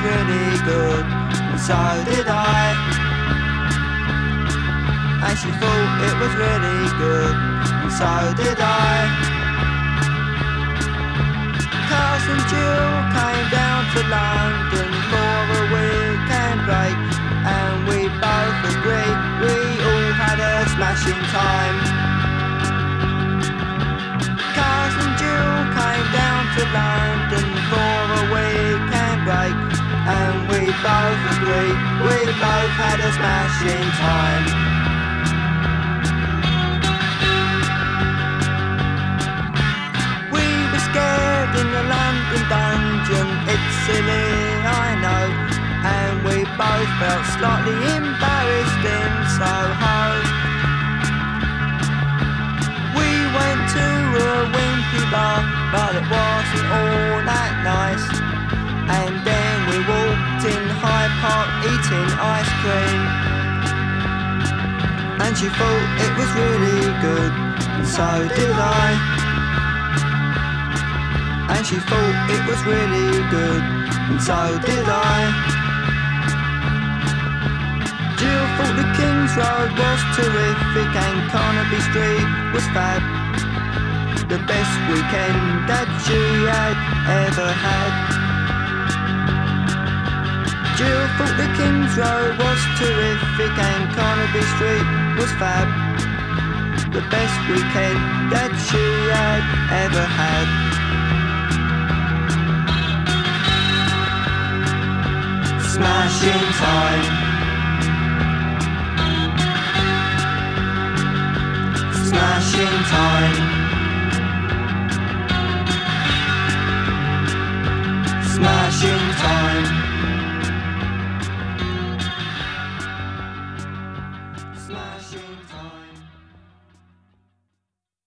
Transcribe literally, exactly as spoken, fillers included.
really good, and so did I. And she thought it was really good, and so did I. Cass and Jill came down to London for a weekend break, and we both agreed we all had a smashing time. Cass and Jill came down to London for a weekend break, and we both agreed we both had a smashing time. We were scared in the London dungeon, it's silly, I know, and we both felt slightly embarrassed in Soho. We went to a wimpy bar, but it wasn't all that nice. And then we walked in Hyde Park eating ice cream, and she thought it was really good, and so did I. And she thought it was really good, and so did I. Jill thought the King's Road was terrific and Carnaby Street was fab, the best weekend that she had ever had. Jill thought the King's Road was terrific and Carnaby Street was fab, the best weekend that she had ever had. Smashing time. Smashing time. Smashing time.